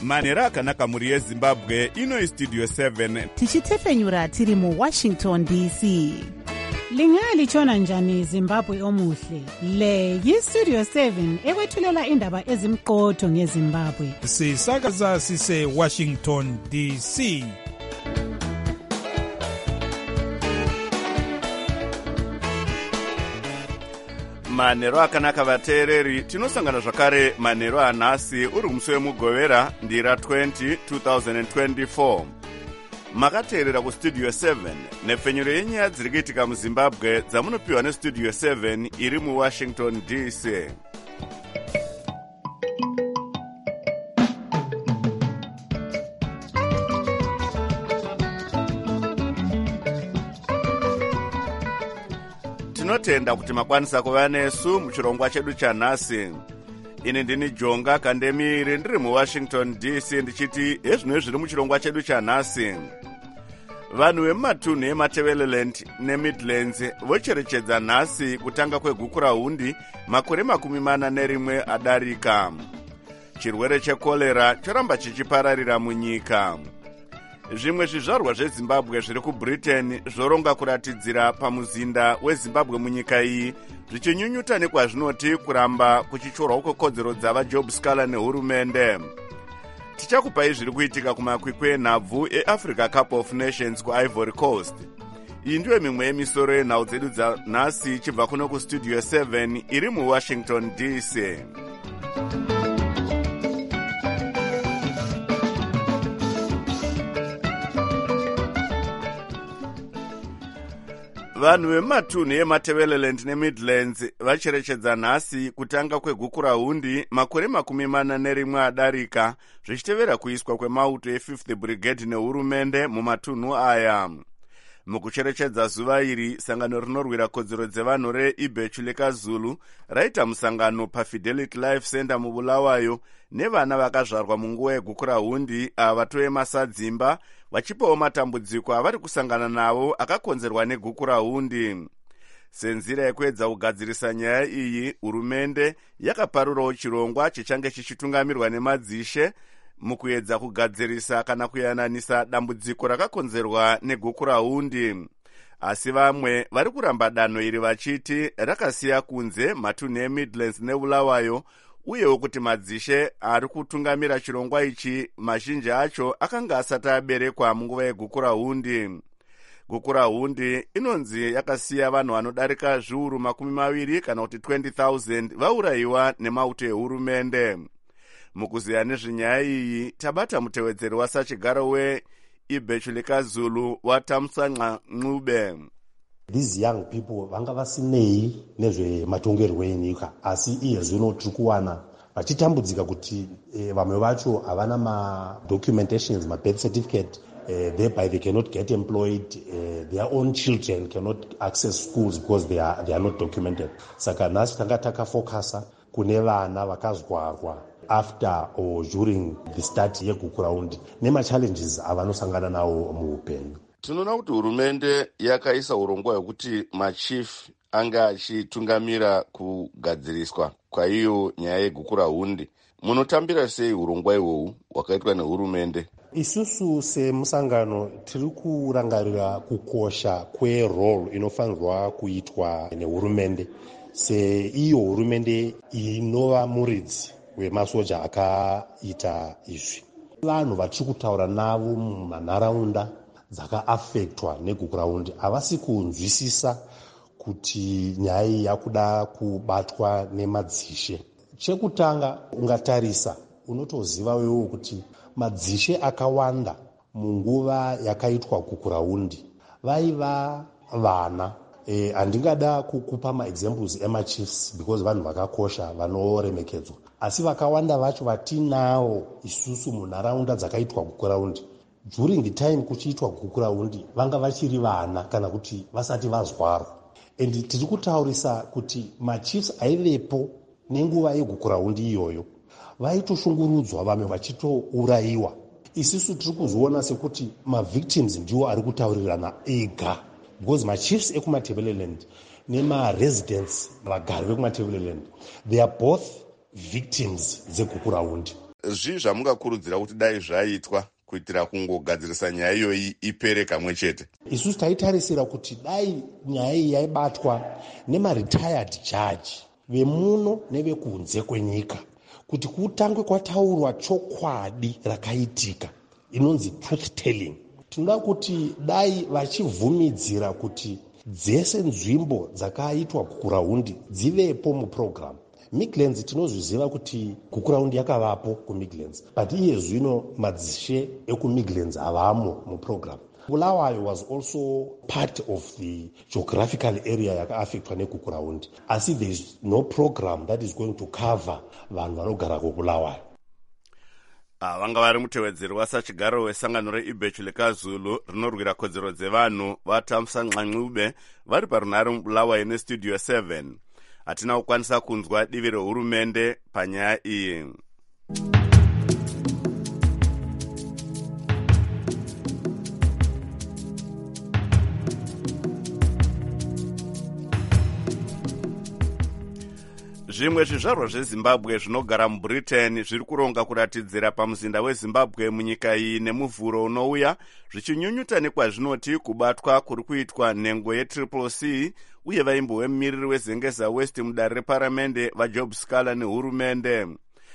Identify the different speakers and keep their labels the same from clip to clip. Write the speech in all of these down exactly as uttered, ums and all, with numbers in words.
Speaker 1: manhero akanaka mhuri yezimbabwe. Ino Studio seven
Speaker 2: tichitefenyura tiri muWashington D C.
Speaker 3: Lingalitshona njani Zimbabwe omuhle? Le yiStudio seven ekwethulela indaba ezimqotho ngeZimbabwe.
Speaker 4: Sisakaza sise Washington D C.
Speaker 1: manhero akanaka vateereri, tinosangana zvakare manhero anhasi uri musi wemugovera ndira twenty twenty twenty-four. Makateerera kuStudio seven nepfenyuro yenyaya dziri kuitika muZimbabwe dzamunopiwa neStudio seven iri muWashington D C. Tinotenda kuti makwanisa kuva nesu muchirongwa chedu chanhasi. Ini ndini Jonga Kandemiri ndiri muWashington D C ndichiti ezvino zviri muchirongwa chedu chanhasi. Vanhu vemumatunhu eMatabeleland neMidlands vocherechedza nhasi kutanga kweguku rahundi makore makumi mana nerimwe adarika. Chirwere chekorera choramba chichipararira munyika. Zvimwe zvizvarwa zveZimbabwe zviri kuBritain zvoronga kuratidzira pamuzinda weZimbabwe munyika iyi, zvichinyunyuta nekwazvinoti kuramba kuchichorwa kwekodzero dzavaJob Scaler nehurumende. Tichakupai zviri kuitika kumakwikwi enhabvu eAfrica Cup of Nations kuIvory Coast. Iyi ndiyo mimwe yemisoro yenhau dzedu dzanhasi chibva kuno kuStudio seven iri muWashington D C. Vanhu vemumatunhu eMatabeleland neMidlands vacherechedza nhasi kutanga kweguku rahundi makore makumi mana nerimwe adarika, zvichitevera kuiswa kwemauto e-fifth Brigade nehurumende mumatunhu aya. Mukucherechedza zuva iri, sangano rinorwira kodzero dzevanhu reIbhechuleka Zulu raita musangano paFidelity Life Center muBulawayo nevana vakazvarwa munguva yeguku rahundi ava vatove masadzimba, vachipawo matambudziko avari kusangana navo akakonzerwa neguku rahundi. Senzira yekuedza kugadzirisa nyaya iyi, hurumende yakaparurawo chirongwa chichange chichitungamirwa nemadzishe mukuedza kugadzirisa kana kuyananisa dambudziko rakakonzerwa neguku rahundi. Asi vamwe vari kuramba danho iri vachiti rakasiya kunze matunhu eMidlands neBulawayo, uyewo kuti madzishe ari kutungamira chirongwa ichi mazhinji acho akanga asati aberekwa munguva yeguku rahundi. Guku rahundi inonzi yakasiya vanhu vanodarika zviuru makumi maviri kana kuti twenty thousand vaurayiwa nemauto ehurumende. Mukuziya nezvenyaya iyi, tabata mutevedzeri wasachigaro weIbhechuleka Zulu waTamsanqa Ncube.
Speaker 5: These young people vanga vasinei nezvematongerwo enyika, asi iye zvino tiri kuwana vachitambudzika kuti eh, vamwe vacho havana ma-documentations, ma-birth certificate, uh, thereby they cannot get employed, uh, their own children cannot access schools because they are, they are not documented. Saka nhasi tanga takafokasa kune vana vakazvarwa after or during the start yeguku raundi nema-challenges avanosangana nawo muupenyu.
Speaker 1: Tinoona kuti hurumende yakaisa urongwa hwekuti machief anga achitungamira kugadziriswa kwaiyo nyaya yeguku rahundi. Munotambira sei urongwa ihwohwu hwakaitwa nehurumende?
Speaker 5: Isusu semusangano tiri kurangarira kukosha kwerole inofanirwa kuitwa nehurumende, seiyo hurumende inova muridzi wemasoja akaita izvi. Vanhu vatiri kutaura navo mumanharaunda dzakaafektwa neguku raundi havasi kunzwisisa kuti nyaya iyi yakuda kubatwa nemadzishe. Chekutanga, ungatarisa unotoziva wewo kuti madzishe akawanda munguva yakaitwa guku raundi vaiva vana. E, handingada kukupa maexamples emachiefs because vanhu vakakosha vanoremekedzwa, asi vakawanda vacho vatinawo isusu munharaunda dzakaitwa guku raundi during the time kuchiitwa guku raundi vanga vachiri vana kana kuti vasati vazvarwa. And tiri kutaurisa kuti machiefs aivepo nenguva yeguku raundi iyoyo vaitoshungurudzwa, vamwe vachitourayiwa. Isusu tiri kuzoona sekuti mavictims ndiwo ari kutaurirana ega, because machiefs ekuMatabeleland nemaresidents vagari vekuMatabeleland they are both victims dzeguku raundi.
Speaker 1: zvii zvamungakurudzira kuti dai zvaitwa kuitira kungogadzirisa nyaya iyoyi ipere kamwe chete?
Speaker 5: Isusu taitarisira kuti dai nyaya iyi yaibatwa nemaretired judge vemuno nevekunze kwenyika, kuti kutangwe kwataurwa chokwadi rakaitika inonzi truth telling. Tinoda kuti dai vachivhumidzira kuti dzese nzvimbo dzakaitwa kukuraundi dzivepo muprogramu. Midlands tinozviziva kuti kukuraundi yakavapo kuMidlands, but iye zvino madzishe ekuMidlands avamo muprogramu. Bulawayo was also part of the geographical area yakaafectwa nekukuraundi, asi there is no program that is going to cover vanhu vanogara kuBulawayo.
Speaker 1: Ah, vanga vari mutevedzeri wasachigaro wesangano reIbechu leKaZulu rinorwira kodzero dzevanhu vaTamsa Nxanxube vari parunare muBulawayo nestudio seven. Hatina kukwanisa kunzwa divi rehurumende panyaya iyi. Zvimwe zvizvarwa zveZimbabwe zvinogara muBritain zviri kuronga kuratidzira pamuzinda weZimbabwe munyika iyi nemuvhuro unouya, zvichinyunyuta nekwazvinoti kubatwa kuri kuitwa nhengo yetriple C uye vaimbo vemumiriri weZengeza West mudare reparamende vaJob Scala nehurumende.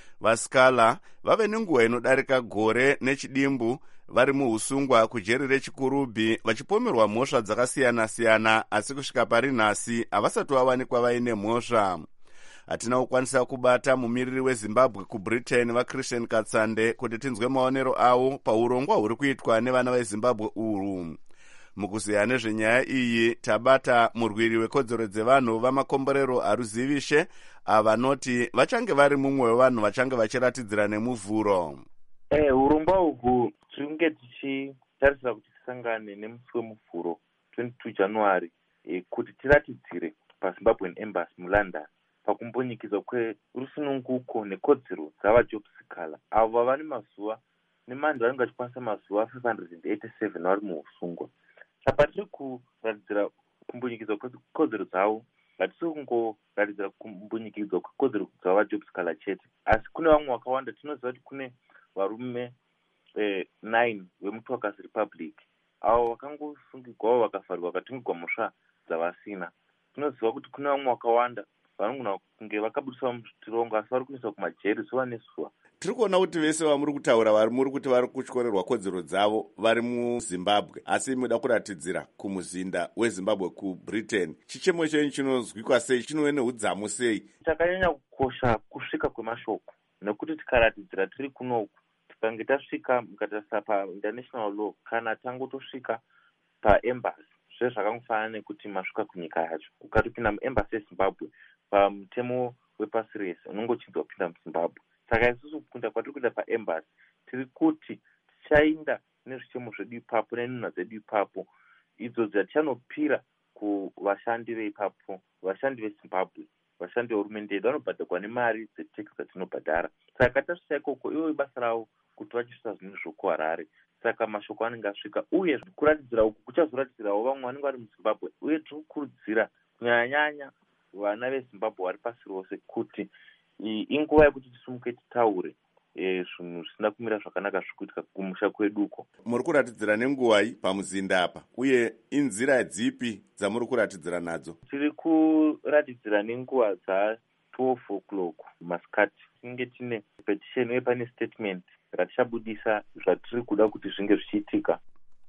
Speaker 1: VaScala vave nenguva inodarika gore nechidimbu vari muhusungwa kujeri rechikurubhi vachipomerwa mhosva dzakasiyana-siyana, asi kusvika pari nhasi havasati vawanikwa vaine mhosva. Hatina kukwanisa kubata mumiriri weZimbabwe kuBritain vaChristian Katsande kuti tinzwe maonero avo paurongwa huri kuitwa nevana veZimbabwe urwu. Mukuziya nezvenyaya iyi tabata murwiri wekodzero dzevanhu vamakomborero Haruzivishe avanoti vachange vari mumwe wevanhu vachange vachiratidzira nemuvhuro.
Speaker 6: Eh, urongwa uhu tinenge tichitarisira kuti tisangane nemusi wemuvhuro twenty-two January eh, kuti tiratidzire paZimbabwean Embassy muLondon pakumbunyikidzwa kwerusununguko nekodzero dzavaJob Scala avo vane mazuva nemandi vanenge vachikwanisa mazuva five hundred eighty-seven vari muhusungwa. Saka tiri kuratidzira kumbunyikidzwa kwekodzero dzavo, hatisi kungoratidzira kumbunyikidzwa kwekodzero dzavaJob Scala chete, asi kune vamwe vakawanda. Tinoziva kuti kune varume eh, nine vemuTorcas Republic avo vakangosungirwawo vakavharirwa vakatungirwa mhosva dzavasina. Tinoziva kuti kune vamwe vakawanda vanogona kunge vakabudiswa muzvitirongo asi vari kuiswa kumajeri zuva nezuva.
Speaker 1: Tiri kuona kuti vese vamuri kutaura vari muri kuti vari kutyorerwa kodzero dzavo vari muZimbabwe, asi muda kuratidzira kumuzinda weZimbabwe kuBritain. Chichemo chenyu chinozwikwa sei? Chinove neudzamu sei?
Speaker 6: Takanyanya kukosha kusvika kwemashoko, nekuti tikaratidzira tiri kunoku tikange tasvika mukatarisa painternational law kana tangotosvika paembassy zvezvakangofanana nekuti masvika kunyika yacho. Ukatopinda muembassy yeZimbabwe pamutemo wepasi rese unenge uchinzi wapinda muZimbabwe. Saka isusu kunda kwatiri kuenda paembassy tiri kuti tichainda nezvichemo zvedu ipapo nenhunha dzedu ipapo idzo dzatichanopira kuvashandi veipapo, vashandi veZimbabwe, vashandi vehurumende yedu vanobhadharwa nemari dzeteksi dzatinobhadhara. Saka tasvika ikoko ivo basa ravo kuti vachisvisa zvinhu zvokuHarare. Saka mashoko anenge asvika uye kuratidzira uku kuchazoratidzirawo vamwe vanenge vari muZimbabwe, uye tiri kukurudzira kunyanya-nyanya vana veZimbabwe vari pasi rose kuti inguva yekuti tisumuke titaure zvinhu zvisina kumira zvakanaka zviri kuitika kumusha kweduko.
Speaker 1: Muri kuratidzira nenguwai pamuzinda apa, uye inzira dzipi dzamuri kuratidzira nadzo?
Speaker 6: Tiri kuratidzira nenguva dza-twelve o'clock masikati. Tinenge tine petition uye pane statement ratichabudisa zvatiri kuda kuti zvinge zvichiitika.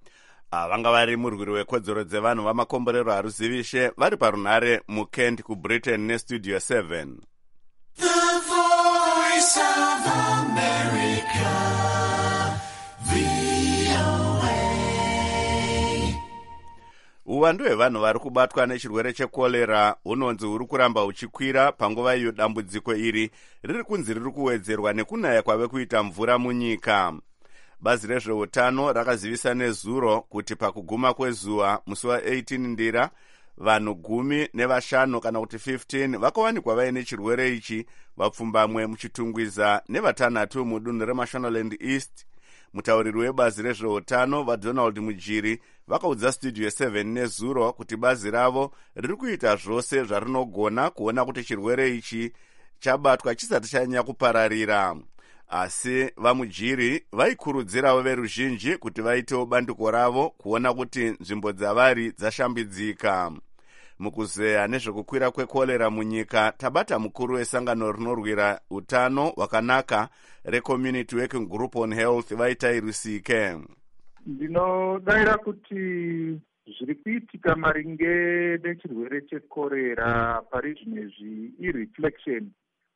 Speaker 1: Vanga vari murwiri wekodzero dzevanhu vamakomborero Haruzivishe vari parunare muKent kuBritain nestudio seven.
Speaker 7: The Voice of America, V O A.
Speaker 1: Uwandu hwevanhu vari kubatwa nechirwere chekorera hunonzi huri kuramba huchikwira panguva iyo dambudziko iri riri kunzi riri kuwedzerwa nekunaya kwave kuita mvura munyika. Bazi rezveutano rakazivisa nezuro kuti pakuguma kwezuva musi wa-eighteen Ndira vanhu gumi nevashanu kana kuti fifteen vakawanikwa vaine chirwere ichi, vapfumbamwe muchitungwiza nevatanhatu mudunhu reMashonaland East. Mutauriri webazi rezveutano vaDonald Mujiri vakaudza studio seven nezuro kuti bazi ravo riri kuita zvose zvarinogona kuona kuti chirwere ichi chabatwa chisati chanyanya kupararira. asi vamujiri vaikurudzirawo veruzhinji kuti vaitewo bandiko ravo kuona kuti nzvimbo dzavari dzashambidzika. Mukuzeya nezvekukwira kwekorera munyika, tabata mukuru wesangano rinorwira utano hwakanaka reCommunity Working Group on Health Vaitai Rusike.
Speaker 8: Ndinodaira kuti zviri kuitika maringe nechirwere chekorera pari zvinezvi ireflection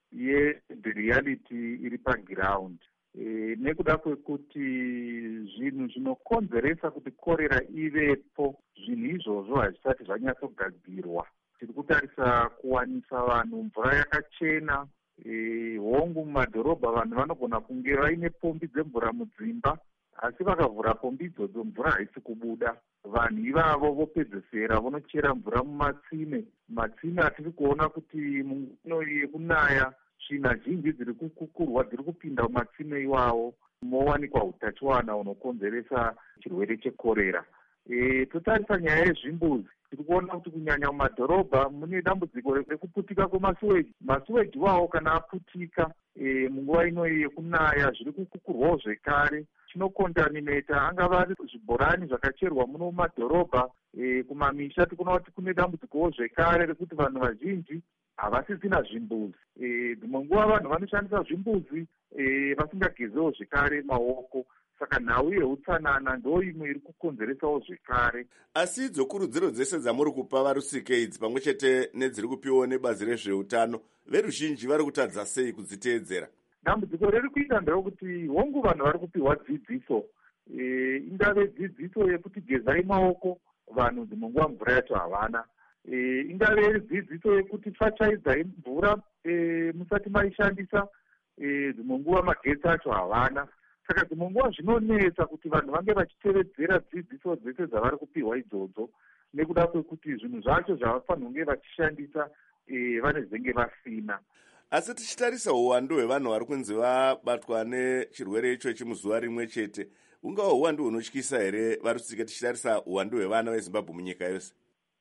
Speaker 8: yereality iri paground. E, nekuda kwekuti zvinhu zvinokonzeresa kuti korera ivepo zvinhu izvozvo hazvisati zvanyatsogadzirwa. Tiri kutarisa kuwanisa vanhu mvura yakachena. E, hongu mumadhorobha vanhu vanogona kunge vaine pombi dzemvura mudzimba, asi vakavhura pombi idzodzo mvura haisi kubuda. Vanhu ivavo vopedzesera vonochera mvura mumatsime. Matsime atiri kuona kuti munguno yekunaya tsvina zhinji dziri kukukurwa dziri kupinda mumatsime iwawo, mowanikwa utachiwana unokonzeresa chirwere chekorera. E, totarisa nyaya yezvimbuzi, tiri kuona kuti kunyanya mumadhorobha mune dambudziko rekuputika kwemasuweji. Masuweji iwawo kana aputika e, munguva ino yekunaya zviri kukukurwawo zvekare. Chinokontamineta angava ari zvibhorani zvakacherwa muno mumadhorobha. E, kumamisha tikuona kuti kune dambudzikowo zvekare rekuti vanhu vazhinji havasisina zvimbuzi. E, dzimwe nguva vanhu vanoshandisa zvimbuzi e, vasingagezewo zvekare maoko. Saka nhau yeutsanana ndo imwe iri kukonzeresawo zvekare.
Speaker 1: Asi dzokurudziro dzese dzamuri kupa varusike idzi pamwe chete nedziri kupiwawo nebazi rezveutano, veruzhinji vari kutadza sei kudziteedzera?
Speaker 8: Dambudziko riri kuita nderokuti hongu vanhu vari kupiwa dzidziso, e, ingave dzidziso yekuti gezai maoko, vanhu dzimwe nguva mvura yacho havana. E, ingave dzidziso yekuti fachaidzai mvura e, musati maishandisa, e, dzimwe nguva magetsi acho havana. Saka dzimwe nguva zvinonetsa kuti vanhu vange vachitevedzera dzidziso dzese dzavari kupiwa idzodzo, nekuda kwekuti zvinhu zvacho zvavafanira kunge vachishandisa e, vanezenge vasina.
Speaker 1: Asi tichitarisa uwandu hwevanhu vari kunzi vabatwa nechirwere ichochi muzuva rimwe chete, ungava uwandu hunotyisa here varusike tichitarisa uwandu hwevana veZimbabwe munyika yose?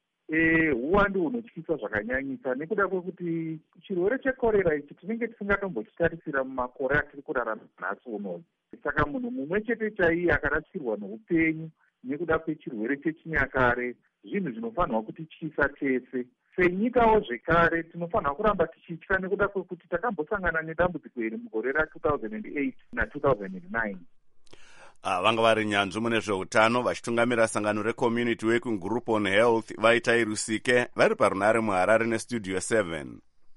Speaker 8: E, uwandu hunotyisa zvakanyanyisa, nekuda kwekuti chirwere chekorera ichi tinenge tisingatombochitarisira mumakore atiri kurarama nhasi unozi. Saka munhu mumwe chete chaiye akarasirwa noupenyu nekuda kwechirwere chechinyakare, zvinhu zvinofanirwa kutityisa tese. Senyikawo zvekare tinofanirwa kuramba tichitya nekuda kwekuti takambosangana nedambudziko iri mugore ra two thousand eight na two thousand nine.
Speaker 1: Ah, vanga vari nyanzvi mune zveutano vachitungamira sangano reCommunity Working Group on Health Vaitai Rusike vari parunare muHarare nestudio seven.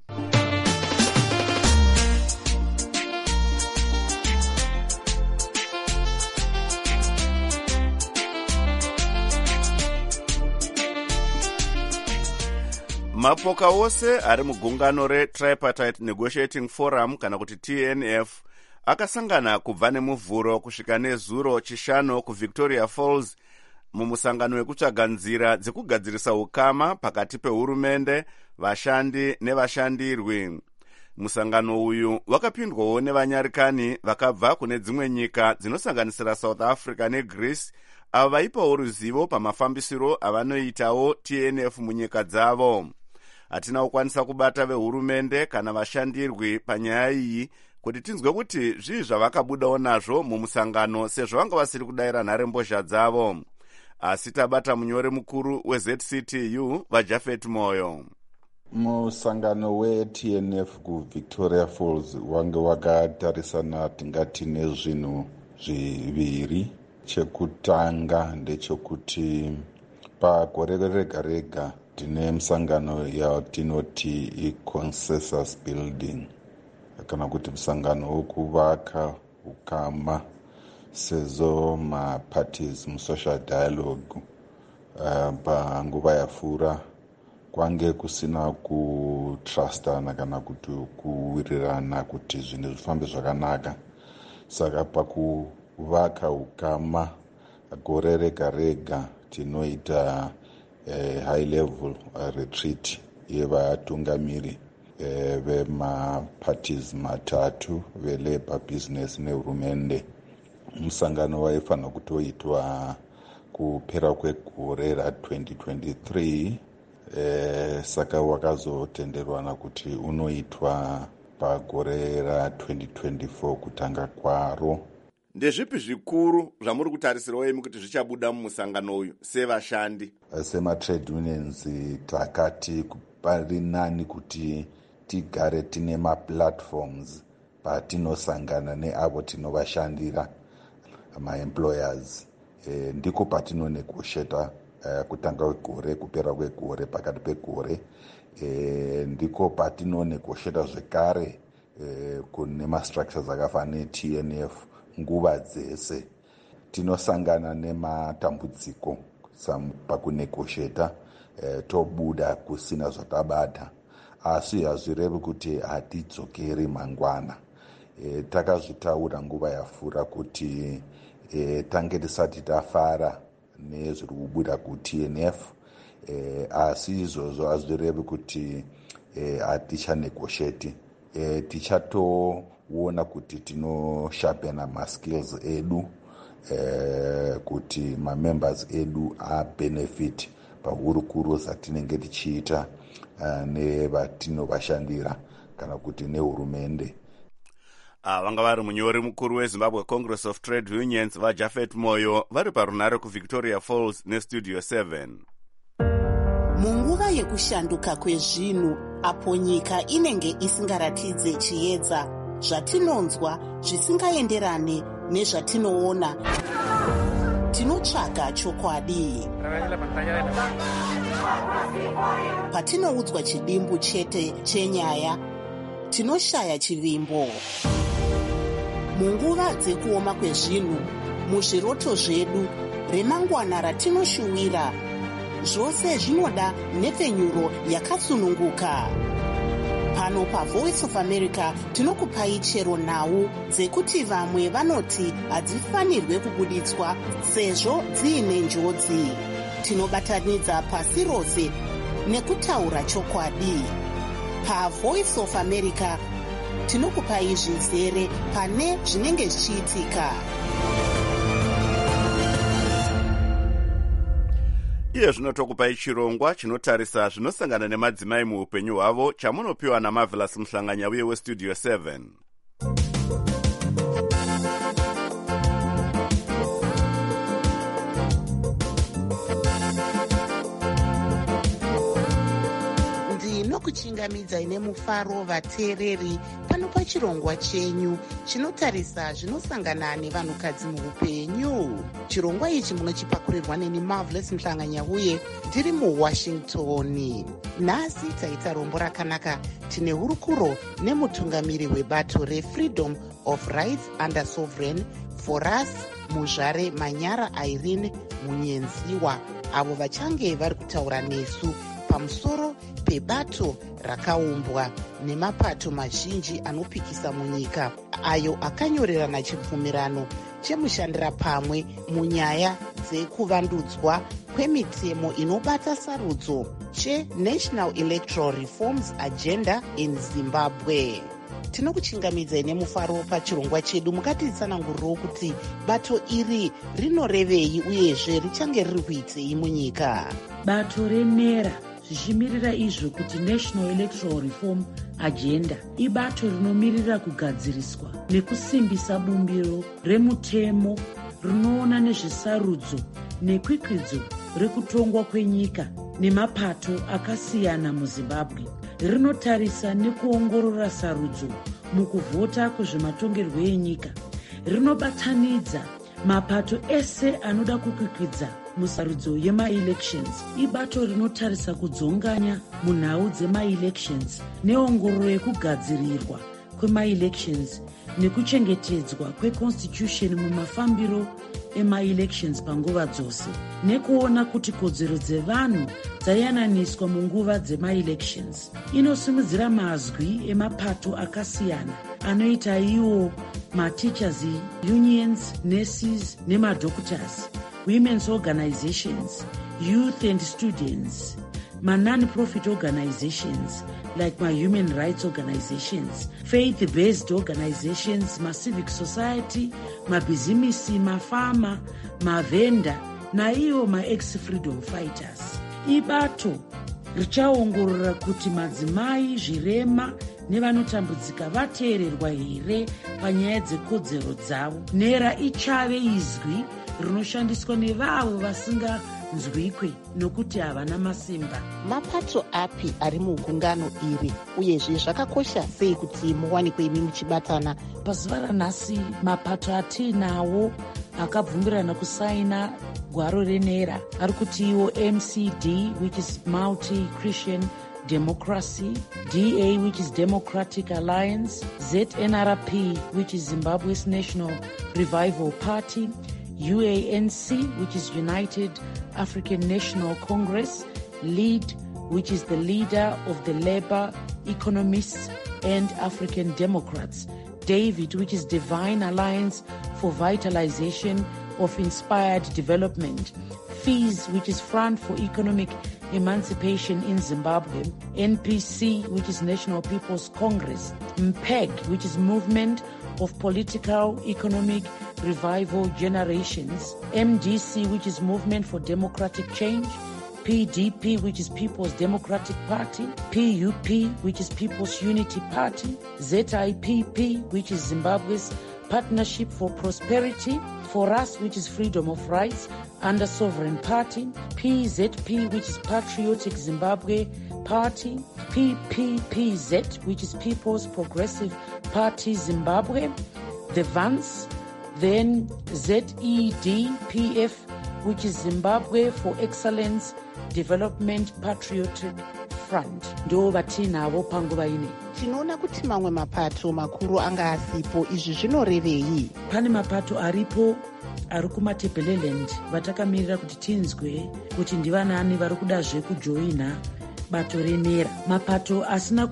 Speaker 1: Mapoka wose ari mugungano reTripartite Negotiating Forum kana kuti T N F akasangana kubva nemuvhuro kusvika nezuro chishanu kuVictoria Falls mumusangano wekutsvaga nzira dzekugadzirisa ukama pakati pehurumende, vashandi nevashandirwi. Musangano uyu wakapindwawo nevanyarikani vakabva kune dzimwe nyika dzinosanganisira South Africa neGreece, ava vaipawo ruzivo pamafambisiro avanoitawo T N F munyika dzavo. Hatina kukwanisa kubata vehurumende kana vashandirwi panyaya iyi kuti tinzwe kuti zvii zvavakabudawo nazvo mumusangano sezvo vanga vasiri kudayira nharembozha dzavo. Asi tabata munyori mukuru weZ C T U vaJafet Moyo.
Speaker 9: Musangano we-T N F kuVictoria Falls wange wakatarisana tingati nezvinhu zviviri. Chekutanga ndechekuti pagore rega rega tine musangano yatinoti i-consensus building kana kuti musangano wekuvaka ukama sezvo maparties musocial dialogue uh, panguva yapfuura kwange kusina kutrustana kana kuti kuwirirana kuti zvinhu zvifambe zvakanaka. Saka pakuvaka ukama gore rega rega tinoita uh, high level uh, retreat yevatungamiri uh, vemaparties matatu velabor, business nehurumende. Musangano waifanira kutoitwa kupera kwegore ratwenty twenty-three. Eh, saka wakazotenderwana kuti unoitwa pagore ratwenty twenty-four kutanga kwaro.
Speaker 1: Ndezvipi zvikuru zvamuri kutarisirawo imi kuti zvichabuda mumusangano uyu sevashandi?
Speaker 9: Sema-trade unions takati pari nani kuti tigare tine maplatforms patinosangana neavo tinovashandira, maemployers. E, ndiko patinonegotiata e, kutanga kwegore kupera kwegore pakati pegore. E, ndiko patinonegotiata zvekare e, kune mastructures akafanana ne-T N F nguva dzese. Tinosangana nematambudziko pakunegotiata e, tobuda kusina zvatabata, asi hazvirevi kuti hatidzokeri mangwana. E, takazvitaura nguva yafura kuti e, tange tisati tafara nezviri kubuda ku-T N F, e, asi izvozvo hazvirevi kuti hatichanegotiati. E, e, tichatoona kuti tinosharpena maskills edu e, kuti mamembers edu abenefit pahurukuru dzatinenge tichiita uh, nevatinovashandira kana kuti nehurumende.
Speaker 1: Ah, vanga vari munyori mukuru weZimbabwe Congress of Trade Unions vaJafet Moyo vari parunare kuVictoria Falls neStudio seven.
Speaker 2: Munguva yekushanduka kwezvinhu apo nyika inenge isingaratidze chiedza, zvatinonzwa zvisingaenderane nezvatinoona, tinotsvaga chokwadi. Patinoudzwa chidimbu chete chenyaya, tinoshaya chivimbo. Munguva dzekuoma kwezvinhu, muzviroto zvedu, remangwana ratinoshuwira, zvose zvinoda nhepfenyuro yakatsununguka. Pano paVoice of America tinokupai chero nhau dzekuti vamwe vanoti hadzifanirwe kubuditswa sezvo dziine njodzi. Tinobatanidza pasi rose nekutaura chokwadi. PaVoice of America tinokupai zvizere pane zvinenge zvichiitika.
Speaker 1: Iye zvino tokupai chirongwa chinotarisa zvinosangana nemadzimai muupenyu hwavo chamunopiwa naMarvelous Muhlanganya uye weStudio seven.
Speaker 2: Ndinokuchingamidza ine mufaro vateereri pano pachirongwa chenyu chinotarisa zvinosangana nevanhukadzi muupenyu. Chirongwa ichi munochipakurirwa neni Marvelous Muhlanganya uye ndiri muWashington. Nhasi taita rombo rakanaka, tine hurukuro nemutungamiri webato reFreedom of Rights Under Sovereign for Us, Muzvare Manyara Irene Munyenziwa, avo vachange vari kutaura nesu pamusoro pebato rakaumbwa nemapato mazhinji anopikisa munyika, ayo akanyorerana chibvumirano chemushandira pamwe munyaya dzekuvandudzwa kwemitemo inobata sarudzo cheNational Electoral Reforms Agenda in Zimbabwe. Tinokuchingamidzai nemufaro pachirongwa chedu. Mukatitsanangurirewo kuti bato iri rinorevei uyezve richange riri kuitei munyika.
Speaker 10: Bato renera zvichimirira izvo kuti National Electoral Reform Agenda ibato rinomirira kugadziriswa nekusimbisa bumbiro remutemo rinoona nezvesarudzo nekwikwidzo rekutongwa kwenyika nemapato akasiyana muZimbabwe. Rinotarisa nekuongorora sarudzo mukuvhota kwezvematongerwo enyika. Rinobatanidza mapato ese anoda kukwikwidza musarudzo yema-elections. Ibato rinotarisa kudzonganya munhau dzema-elections neongororo yekugadzirirwa kwema-elections nekuchengetedzwa kweconstitution mumafambiro ema-elections panguva dzose, nekuona kuti kodzero dzevanhu dzayananiswa munguva dzema-elections. Inosimudzira mazwi emapato akasiyana anoita iwo ma-teachers unions, nurses nemadoctors, women's organizations, youth and students, ma-non-profit organizations like ma-human rights organizations, faith-based organizations, ma-civic society, mabhizimisi, mafama, mavenda, naiwo ma-ex-freedom fighters. Ibato richaongorora kuti madzimai, zvirema nevanotambudzika vateererwa here panyaya dzekodzero dzavo. Nera ichave izwi rinoshandiswa nevavo vasinganzwikwe nokuti havana masimba.
Speaker 2: Mapato api ari mugungano iri uyezve zvakakosha sei kuti muwanikwe imi muchibatana?
Speaker 10: Pazuva ranhasi mapato atiinawo akabvumirana kusaina gwaro renera ari kuti iwo M C D, which is Multi Christian Democracy, D A, which is Democratic Alliance, Z N R P, which is Zimbabwe's National Revival Party, U A N C, which is United African National Congress, LEAD, which is the leader of the Labour, Economists and African Democrats, DAVID, which is Divine Alliance for Vitalization of Inspired Development, FEES, which is Front for Economic Emancipation in Zimbabwe, N P C, which is National People's Congress, M P E G, which is Movement of Political Economic Revival Generations, M D C, which is Movement for Democratic Change, P D P, which is People's Democratic Party, P U P, which is People's Unity Party, Z I P P, which is Zimbabwe's Partnership for Prosperity, For Us, which is Freedom of Rights under Sovereign Party, P Z P, which is Patriotic Zimbabwe Party, P P P Z, which is People's Progressive Party Zimbabwe, the V A N S, then Z E D P F, which is Zimbabwe for Excellence Development Patriotic Front. Ndo vatinavo panguva ine.
Speaker 2: Tinoona kuti mamwe mapato makuru anga asipo, izvi zvinorevei?
Speaker 10: Pane mapato aripo ari kumaTebeleland vatakamirira kuti tinzwe kuti ndivanani vari kudazve kujoina bato renera. Mapato asina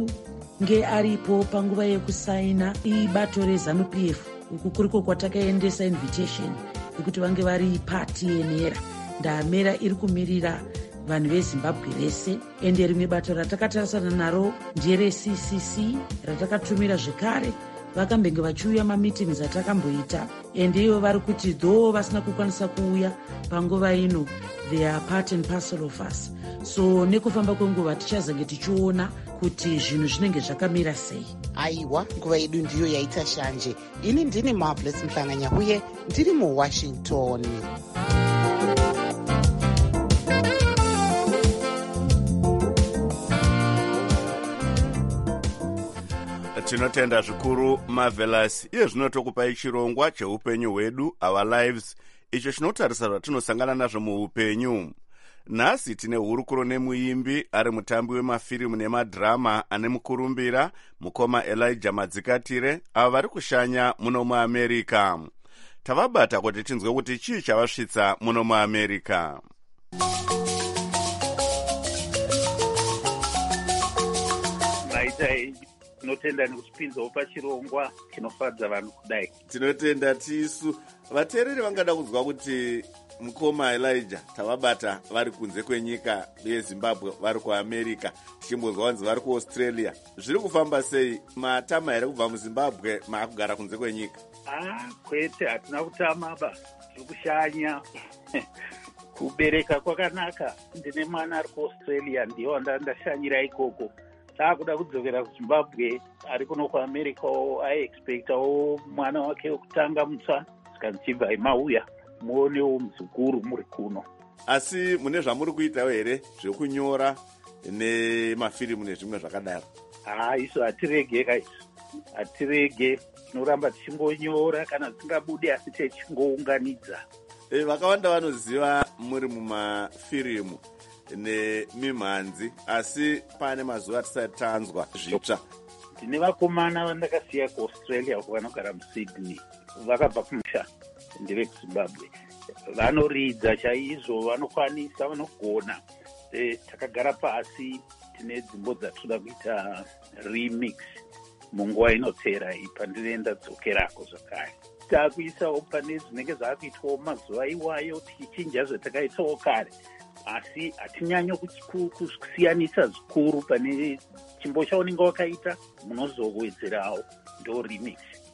Speaker 10: kunge aripo panguva yekusaina ibato reZANU-P F, uku kuriko kwatakaendesa invitation yekuti vange vari pati yenera. Ndamera iri kumirira vanhu veZimbabwe rese, ende rimwe bato ratakatarisana naro nderec C C ratakatumira zvekare vakambenge vachiuya mameetings atakamboita, ende ivo vari kuti though vasina kukwanisa kuuya panguva ino, they are part and parcel of us. So nekufamba kwenguva tichazange tichiona kuti zvinhu zvinenge zvakamira sei.
Speaker 2: Aiwa, nguva yedu ndiyo yaita shanje. Ini ndini Marvelous Mhlanganya uye ndiri muWashington.
Speaker 1: Tinotenda zvikuru Marvelous. Iye zvino tokupai chirongwa cheupenyu hwedu, Our Lives, icho chinotarisa zvatinosangana nazvo muupenyu. Nhasi tine hurukuro nemuimbi ari mutambi wemafirimu nemadhirama ane mukurumbira mukoma Elijah Madzikatire, ava vari kushanya muno muAmerica. Tavabata kuti tinzwe kuti chii chavasvitsa muno muAmerica.
Speaker 11: Tinotenda nekuchipinzawo pachirongwa chinofadza vanhu kudai.
Speaker 1: Tinotenda tisu. Vateereri vangada kunzwa kuti mukoma Elijah tavabata vari kunze kwenyika yeZimbabwe, vari kuAmerica, tichimbonzwa vanzi vari kuAustralia. Zviri kufamba sei? Matama here kubva muZimbabwe maakugara kunze kwenyika?
Speaker 11: Ah, kwete, hatina kutamaba, tiri kushanya. Kubereka kwakanaka. Ndine mwana ari kuAustralia, ndiyo wandandashanyira ikoko. Taakuda kudzokera kuZimbabwe, ari kuno kuAmerica, aiexpectawo mwana wake wekutanga mutsva, saka ndichibva imauya muonewo muzukuru muri kuno.
Speaker 1: Asi mune zvamuri kuitawo here zvekunyora nemafirimu nezvimwe zvakadaro?
Speaker 11: Ah, isu hatirege kaisu, hatirege, tinoramba tichingonyora kana tisingabude asi tichingounganidza.
Speaker 1: E, vakawanda vanoziva muri mumafirimu nemimhanzi, asi pane mazuva tisati tanzwa zvitsva.
Speaker 11: Ndine vakomana vandakasiya kuAustralia uko vanogara muSydney, vakabva kumusha, ndeve kuZimbabwe. Vanoridza chaizvo, vanokwanisa, vanogona. E, takagara pasi, tine dzimbo dzatoda kuita remix munguva inotera iyi pandinoenda dzokerako zvakare. Taakuisawo pane zvinenge zvaakuitwawo mazuva iwayo, tichinja zvatakaitawo kare. Asi hatinyanyo kusiyanisa zvikuru pane chimbo chaunenge wakaita, munozowedzerawo, ndo remix.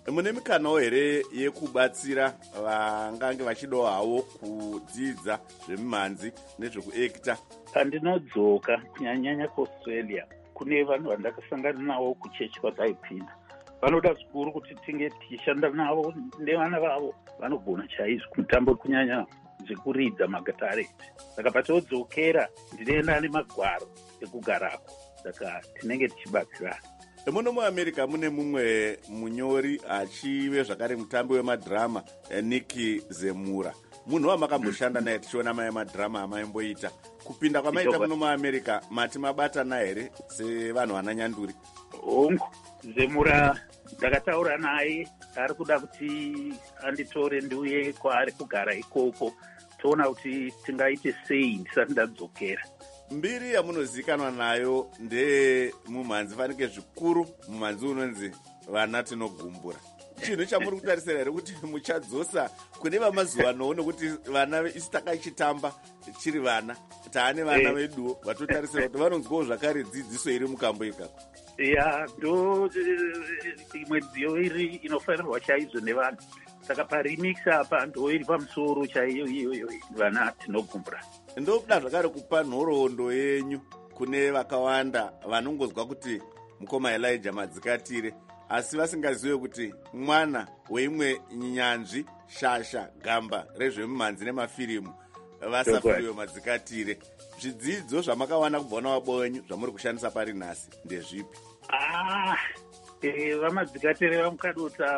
Speaker 1: mune mikanawo here yekubatsira vangange vachidawo havo kudzidza zvemimhanzi nezvekuekta?
Speaker 11: pandinodzoka kunyanyanya kuaustralia kune vanhu vandakasangana navo kuchechi kwataipinda vanoda zvikuru kuti tinge tichishanda navo nevana vavo vanogona chaizvo kumutambo kunyanya zvekuridza magatare. Saka patodzokera ndinoenda nemagwaro ekugarako, saka tinenge tichibatsirana.
Speaker 1: Muno muAmerica mune mumwe munyori achive zvakare mutambi wemadhirama Nick Zemura. Munhu wamakamboshanda naye tichiona mai madhirama amaimboita. Kupinda kwamaita muno muAmerica mati mabatana here sevanhu vana nyanduri?
Speaker 11: Hongu, Zemura ndakataura naye ari kuda kuti anditore ndiuye kwaari kugara ikoko toona kuti tingaite sei ndisati ndadzokera.
Speaker 1: Mbiri yamunozikanwa nayo ndeye mumhanzi fanike zvikuru mumhanzi unonzi vana tinogumbura. Chinhu chamuri kutarisira here kuti muchadzosa kune vamazuva ano nokuti vana isi takachitamba chiri vana taane vana veduwo vatotarisira kuti vanonzwawo zvakare dzidziso iri mukambo ikako?
Speaker 11: Ya, ndo imwe dziyo iri inofanirwa chaizvo nevanhu. Saka paremix apa ndo iri pamusoro chaiyo iyoyo vana tinogumbura.
Speaker 1: Ndokuda zvakare kupa nhoroondo yenyu kune vakawanda vanongozwa kuti mukoma Elijah Madzikatire asi vasingazive kuti mwana weimwe nyanzvi shasha gamba rezvemimhanzi nemafirimu vasafiriwe Madzikatire. Zvidzidzo zvamakawana kubva navabo venyu zvamuri kushandisa pari nhasi ndezvipi?
Speaker 11: Ah, eh, vaMadzikatire vamukadota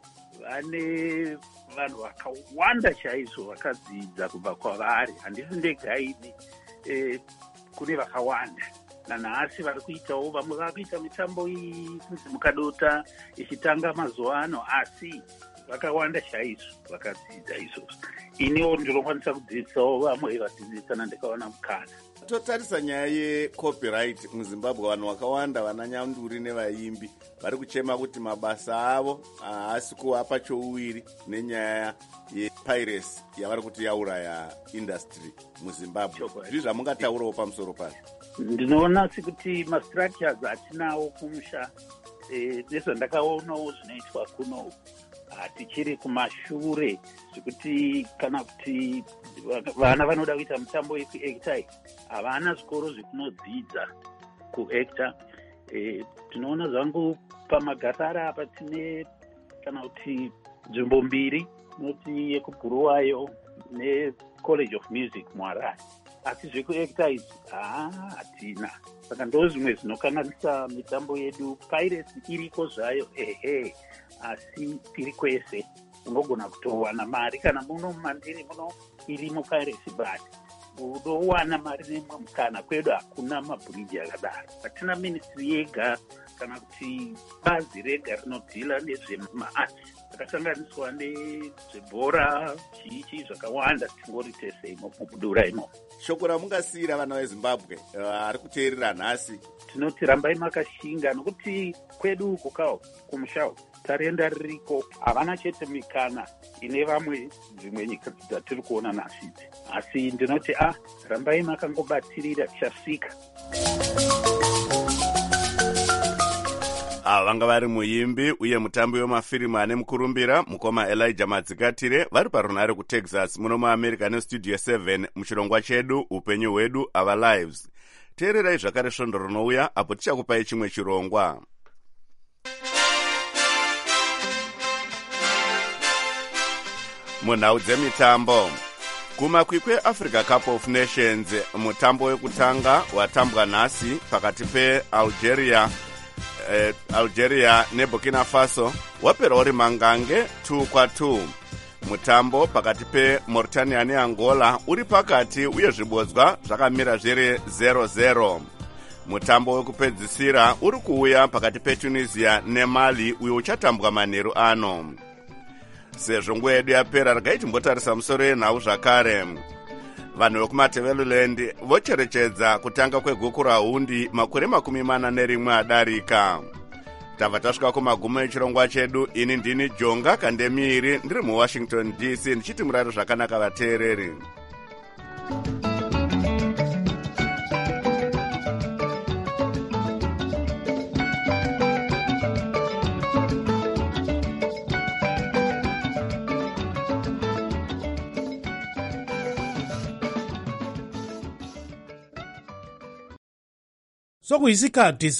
Speaker 11: vane vanhu vakawanda chaizvo vakadzidza kubva kwavari. Handisi ndegaini, eh, kune vakawanda. Nanhasi vari kuitawo vamwe vakuita mitambo iyi kunzi mukadota ichitanga mazuva ano, asi vakawanda chaizvo vakadzidza izvozvo. Iniwo ndinokwanisa kudzidzisawo vamwe vadzidzisana ndikaona mukana.
Speaker 1: Totarisa nyaya yecopyright muZimbabwe, vanhu vakawanda vana nyanduri nevaimbi vari kuchema kuti mabasa avo haasi kuvapa chouwiri nenyaya yepiracy yavari kuti yauraya industry muZimbabwe. Zvizvi zvamungataurawo pamusoro pazvo?
Speaker 11: Ndinoona sekuti mastructures atinawo kumusha, eh, nezvandakaonawo zvinoitwa kuno hatichiri kumashure zvekuti kana kuti vana vanoda kuita mutambo yekuekta havana zvikoro zvekunodzidza kuekta. E, tinoona zvangu pamagatara apa tine kana kuti nzvimbo mbiri, inoti yekubhuruwayo neCollege of Music muHarare, asi zvekuekta izvi haa hatina. Saka ndo zvimwe zvinokanganisa mitambo yedu. Piracy iriko zvayo ehe, asi tiri kwese unogona kutowana mari kana muno mumandiri muno irimo piracy, but unowana mari nemwe mukana. Kwedu hakuna mabhuriji akadaro, hatina ministry yega kana kuti bazi rega rinodhila nezvemaarts akasanganiswa nezvebhora chichi zvakawanda tingori tese imo mubudura imo.
Speaker 1: Shoko ramungasiyira vana veZimbabwe vari uh, kuteerera nhasi?
Speaker 11: Tinoti rambai makashinga, nokuti kwedu uko kawo kumushawo tarenda ririko, havana chete mikana ine vamwe dzimwe nyika dzatiri kuona nhasi, asi ndinoti ah, rambai makangobatirira tichasvika.
Speaker 1: Ava vanga vari muimbi uye mutambi wemafirimu ane mukurumbira mukoma Elijah Madzikatire vari parunhare kuTexas muno muAmerica nestudio seven muchirongwa chedu upenyu hwedu our lives. Teererai zvakare svondo rinouya apo tichakupai chimwe chirongwa. Munhau dzemitambo, kumakwikwi eAfrica Cup of Nations, mutambo wekutanga watambwa nhasi pakati peAlgeria eh, Algeria neBurkina Faso wapera uri mangange two kwa two. Mutambo pakati peMauritania neAngola uri pakati uye zvibodzwa zvakamira zviri zero zero. Mutambo wekupedzisira uri kuuya pakati peTunisia neMali uyo uchatambwa manheru ano. Sezvo nguva yedu yapera, regai timbotarisa musoro yenhau zvakare. Vanhu vekumaTebeleland vocherechedza kutanga kweguku rahundi makore makumi mana nerimwe adarika. Tabva tasvika kumagumo echirongwa chedu. Ini ndini Jonga Kandemiri ndiri muWashington D C ndichiti murare zvakanaka vateereri.
Speaker 4: sokuyisikhathi